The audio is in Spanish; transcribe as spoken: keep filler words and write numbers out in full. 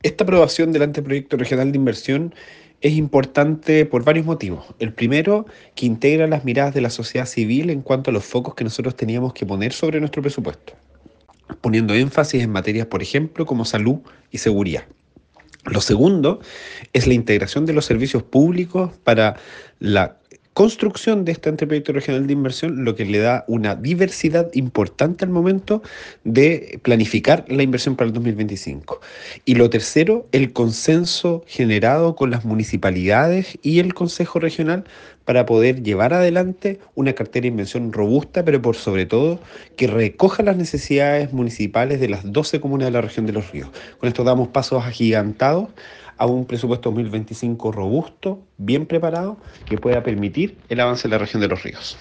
Esta aprobación del anteproyecto regional de inversión es importante por varios motivos. El primero, que integra las miradas de la sociedad civil en cuanto a los focos que nosotros teníamos que poner sobre nuestro presupuesto, poniendo énfasis en materias, por ejemplo, como salud y seguridad. Lo segundo es la integración de los servicios públicos para la construcción de este anteproyecto regional de inversión, lo que le da una diversidad importante al momento de planificar la inversión para el dos mil veinticinco. Y lo tercero, el consenso generado con las municipalidades y el Consejo Regional para poder llevar adelante una cartera de inversión robusta, pero por sobre todo que recoja las necesidades municipales de las doce comunas de la región de Los Ríos. Con esto damos pasos agigantados a un presupuesto dos mil veinticinco robusto, bien preparado, que pueda permitir el avance en la región de Los Ríos.